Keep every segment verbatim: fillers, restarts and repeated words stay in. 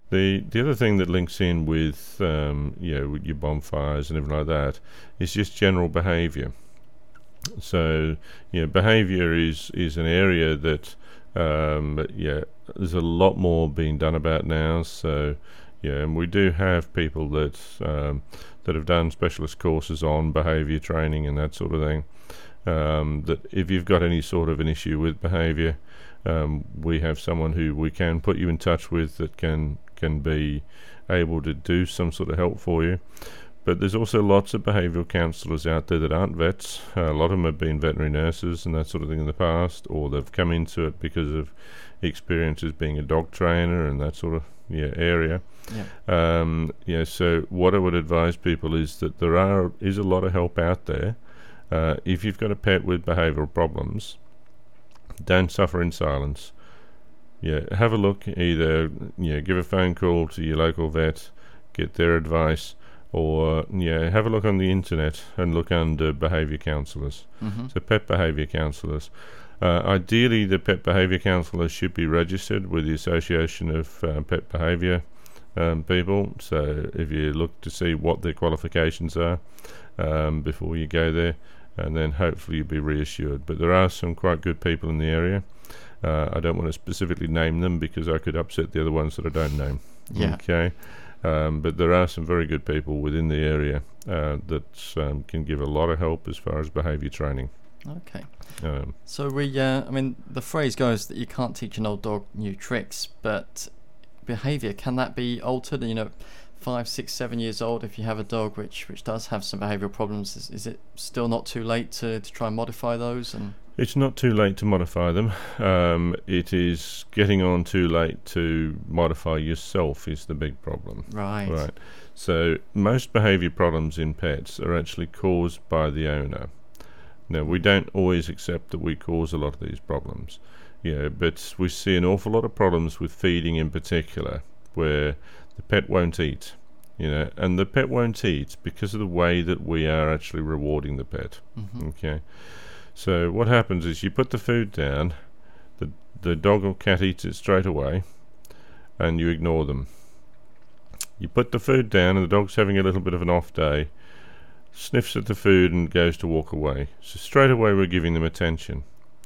The the other thing that links in with um, you know with your bonfires and everything like that is just general behaviour. So you know, behaviour is is an area that um, yeah there's a lot more being done about now. So yeah, and we do have people that um, that have done specialist courses on behaviour training and that sort of thing. Um, that if you've got any sort of an issue with behaviour, um, we have someone who we can put you in touch with that can can be able to do some sort of help for you. But there's also lots of behavioural counsellors out there that aren't vets. Uh, a lot of them have been veterinary nurses and that sort of thing in the past, or they've come into it because of experiences being a dog trainer and that sort of yeah area. Yeah. Um, yeah. So what I would advise people is that there are is a lot of help out there. Uh, if you've got a pet with behavioural problems, don't suffer in silence. Yeah, have a look. Either yeah, give a phone call to your local vet, get their advice, or yeah, have a look on the internet and look under behaviour counsellors. Mm-hmm. So pet behaviour counsellors. Uh, ideally, the pet behaviour counsellors should be registered with the Association of uh, Pet Behaviour um, people. So if you look to see what their qualifications are um, before you go there, and then hopefully you'll be reassured. But there are some quite good people in the area. Uh, I don't want to specifically name them because I could upset the other ones that I don't name. Yeah. Okay. Um, but there are some very good people within the area uh, that um, can give a lot of help as far as behaviour training. Okay. Um, so we, uh, I mean, the phrase goes that you can't teach an old dog new tricks, but behaviour, can that be altered? You know, five, six, seven years old, if you have a dog which which does have some behavioural problems, is, is it still not too late to, to try and modify those? And It's not too late to modify them. Um, it is getting on too late to modify yourself is the big problem. Right. Right. So most behaviour problems in pets are actually caused by the owner. Now, we don't always accept that we cause a lot of these problems, yeah, but we see an awful lot of problems with feeding in particular, where the pet won't eat, you know, and the pet won't eat because of the way that we are actually rewarding the pet. Mm-hmm. Okay. So what happens is you put the food down, the the dog or cat eats it straight away, and you ignore them. You put the food down and the dog's having a little bit of an off day, sniffs at the food and goes to walk away. So straight away we're giving them attention.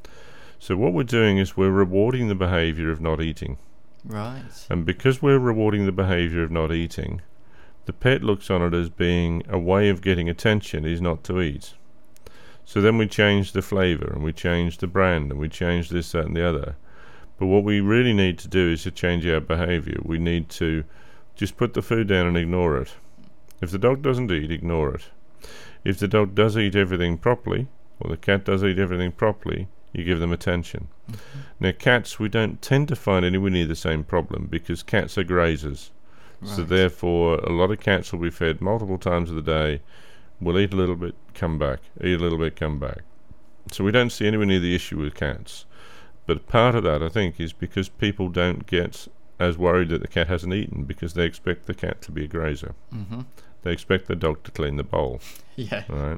So what we're doing is we're rewarding the behaviour of not eating. Right. And because we're rewarding the behaviour of not eating, the pet looks on it as being a way of getting attention is not to eat. So then we change the flavour and we change the brand and we change this, that and the other. But what we really need to do is to change our behaviour. We need to just put the food down and ignore it. If the dog doesn't eat, ignore it. If the dog does eat everything properly, or the cat does eat everything properly, you give them attention. Mm-hmm. Now cats, we don't tend to find anywhere near the same problem because cats are grazers. Right. So therefore a lot of cats will be fed multiple times of the day, will eat a little bit, come back, eat a little bit, come back. So we don't see anywhere near the issue with cats. But part of that, I think, is because people don't get as worried that the cat hasn't eaten because they expect the cat to be a grazer. Mm-hmm. They expect the dog to clean the bowl. Yeah. Right.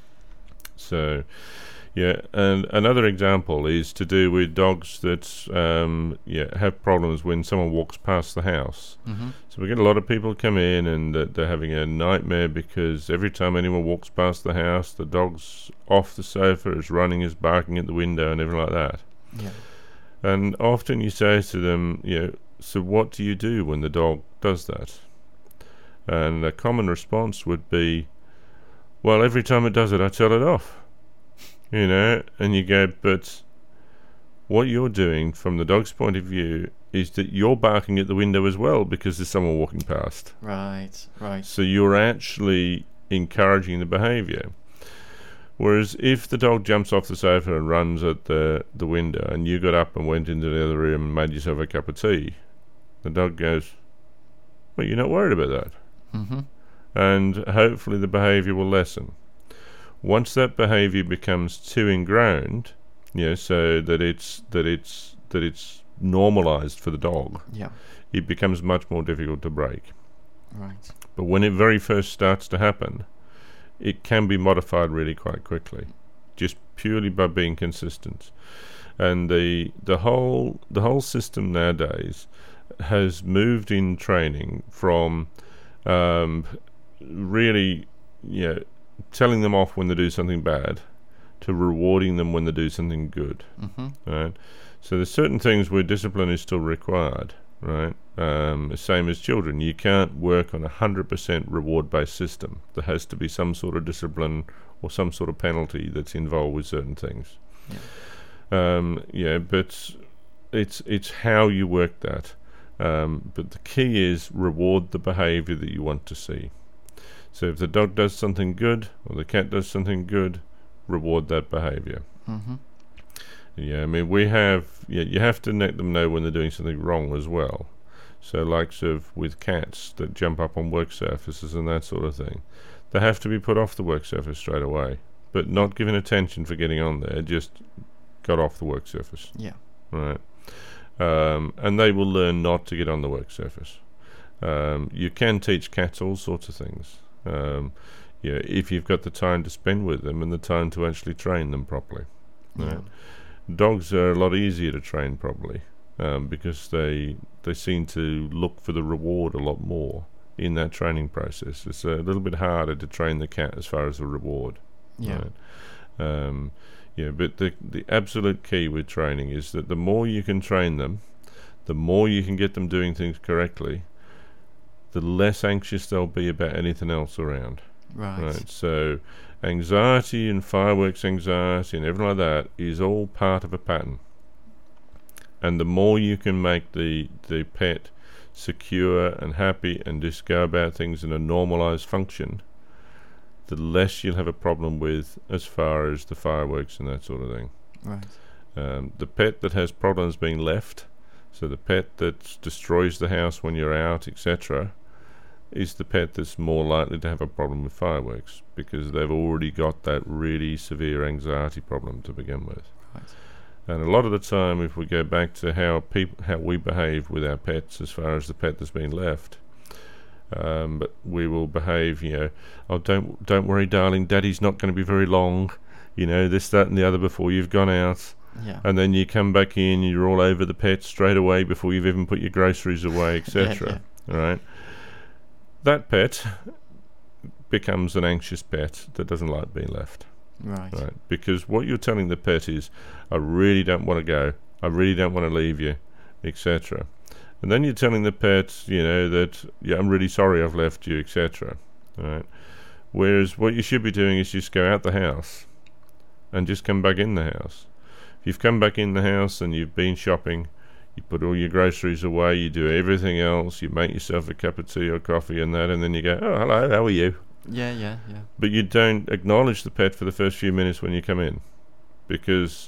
So, yeah, and another example is to do with dogs that um, yeah have problems when someone walks past the house. Mm-hmm. So we get a lot of people come in and uh, they're having a nightmare because every time anyone walks past the house, the dog's off the sofa, is running, is barking at the window and everything like that. Yeah. And often you say to them, you know, so what do you do when the dog does that? And a common response would be, well, every time it does it, I tell it off. You know, and you go, but what you're doing from the dog's point of view is that you're barking at the window as well because there's someone walking past. Right, right. So you're actually encouraging the behaviour. Whereas if the dog jumps off the sofa and runs at the, the window and you got up and went into the other room and made yourself a cup of tea, the dog goes, well, you're not worried about that. Mm-hmm. And hopefully the behaviour will lessen. Once that behaviour becomes too ingrained, you know, so that it's that it's that it's normalised for the dog, yeah, it becomes much more difficult to break. Right. But when it very first starts to happen, it can be modified really quite quickly, just purely by being consistent. And the the whole the whole system nowadays has moved in training from um, really, you know, telling them off when they do something bad to rewarding them when they do something good. Mm-hmm. Right? So there's certain things where discipline is still required. Right? Um, same as children. You can't work on a one hundred percent reward-based system. There has to be some sort of discipline or some sort of penalty that's involved with certain things. Yeah, um, yeah but it's it's how you work that. Um, but the key is reward the behaviour that you want to see. So if the dog does something good or the cat does something good, reward that behaviour. Mm-hmm. Yeah, I mean, we have, yeah, you have to let them know when they're doing something wrong as well. So likes of with cats that jump up on work surfaces and that sort of thing, they have to be put off the work surface straight away, but not given attention for getting on there, just got off the work surface. Yeah. Right. Um, and they will learn not to get on the work surface. Um, you can teach cats all sorts of things. Um, yeah, if you've got the time to spend with them and the time to actually train them properly. Right? Yeah. Dogs are a lot easier to train properly um, because they they seem to look for the reward a lot more in that training process. It's a little bit harder to train the cat as far as the reward. Yeah. Right? Um, yeah, but the the absolute key with training is that the more you can train them, the more you can get them doing things correctly, the less anxious they'll be about anything else around. Right. Right. So anxiety and fireworks anxiety and everything like that is all part of a pattern. And the more you can make the, the pet secure and happy and just go about things in a normalized function, the less you'll have a problem with as far as the fireworks and that sort of thing. Right. Um, the pet that has problems being left, so the pet that destroys the house when you're out, et cetera, is the pet that's more likely to have a problem with fireworks because they've already got that really severe anxiety problem to begin with. Right. And a lot of the time, if we go back to how peop- how we behave with our pets as far as the pet that's been left, um, but we will behave, you know, oh, don't don't worry, darling, Daddy's not going to be very long, you know, this, that, and the other before you've gone out. Yeah. And then you come back in, you're all over the pet straight away before you've even put your groceries away, et cetera. Yeah, yeah. All right. That pet becomes an anxious pet that doesn't like being left. Right. Right. Because what you're telling the pet is, I really don't want to go. I really don't want to leave you, et cetera. And then you're telling the pet, you know, that, yeah, I'm really sorry I've left you, et cetera. Right. Whereas what you should be doing is just go out the house and just come back in the house. If you've come back in the house and you've been shopping, you put all your groceries away, you do everything else, you make yourself a cup of tea or coffee and that, and then you go, oh, hello, how are you? Yeah, yeah, yeah. But you don't acknowledge the pet for the first few minutes when you come in, because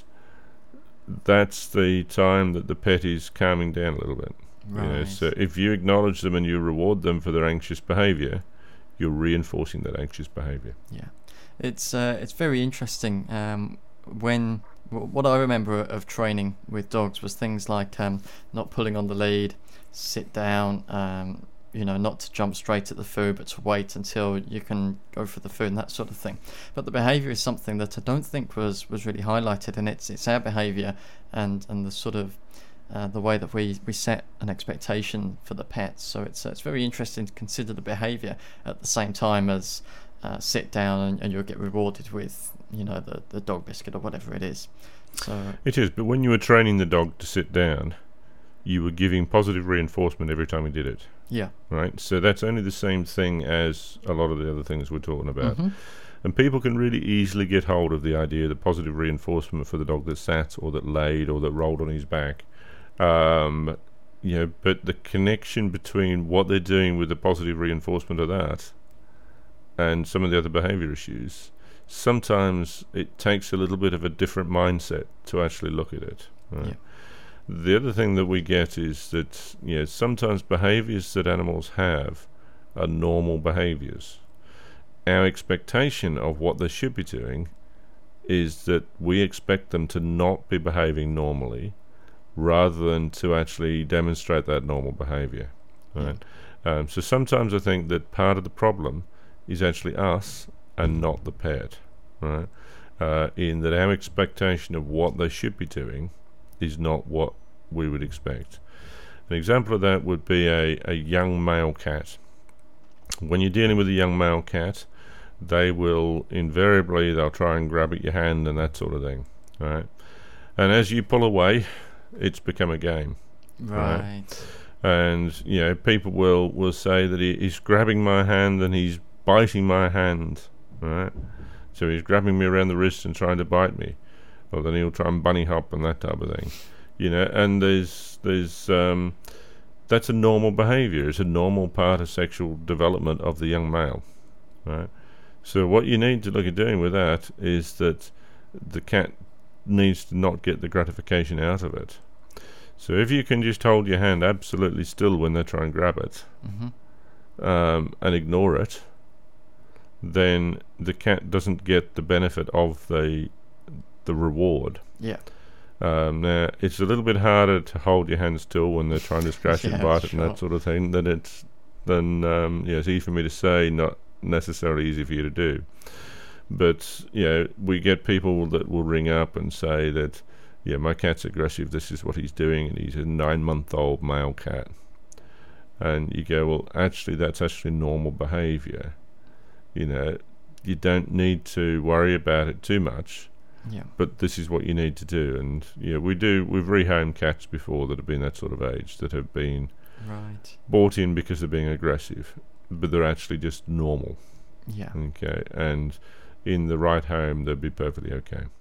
that's the time that the pet is calming down a little bit. Right. You know, so if you acknowledge them and you reward them for their anxious behaviour, you're reinforcing that anxious behaviour. Yeah. It's, uh, it's very interesting um, when... What I remember of training with dogs was things like um, not pulling on the lead, sit down, um, you know, not to jump straight at the food, but to wait until you can go for the food and that sort of thing. But the behaviour is something that I don't think was, was really highlighted, and it's it's our behaviour and, and the sort of uh, the way that we, we set an expectation for the pets. So it's uh, it's very interesting to consider the behaviour at the same time as uh, sit down and, and you'll get rewarded with, you know, the, the dog biscuit or whatever it is. So it is, but when you were training the dog to sit down, you were giving positive reinforcement every time he did it. Yeah. Right? So that's only the same thing as a lot of the other things we're talking about. Mm-hmm. And people can really easily get hold of the idea that positive reinforcement for the dog that sat or that laid or that rolled on his back. Um, you know, but the connection between what they're doing with the positive reinforcement of that and some of the other behaviour issues, sometimes it takes a little bit of a different mindset to actually look at it. Right? Yeah. The other thing that we get is that, you know, sometimes behaviours that animals have are normal behaviours. Our expectation of what they should be doing is that we expect them to not be behaving normally rather than to actually demonstrate that normal behaviour. Right? Yeah. Um, so sometimes I think that part of the problem is actually us and not the pet, right? Uh, in that our expectation of what they should be doing is not what we would expect. An example of that would be a, a young male cat. When you're dealing with a young male cat, they will invariably, they'll try and grab at your hand and that sort of thing, right? And as you pull away, it's become a game. Right. right? And, you know, people will, will say that he, he's grabbing my hand and he's biting my hand, right? So he's grabbing me around the wrist and trying to bite me. Or then he'll try and bunny hop and that type of thing. You know, and there's, there's, um, that's a normal behaviour. It's a normal part of sexual development of the young male, right? So what you need to look at doing with that is that the cat needs to not get the gratification out of it. So if you can just hold your hand absolutely still when they try and grab it, Mm-hmm. um, and ignore it, then the cat doesn't get the benefit of the the reward. Yeah. Um, now it's a little bit harder to hold your hand still when they're trying to scratch Yeah, and bite it sure. and that sort of thing. Than it's than um, yeah, it's easy for me to say, not necessarily easy for you to do. But you know, we get people that will ring up and say that, yeah, my cat's aggressive, this is what he's doing, and he's a nine-month-old male cat. And you go, well, actually, that's actually normal behaviour. You know, you don't need to worry about it too much. Yeah. But this is what you need to do. And yeah, we do. We've rehomed cats before that have been that sort of age, that have been Right. brought in because they're being aggressive, but they're actually just normal. Yeah. Okay, and in the right home, they'd be perfectly okay.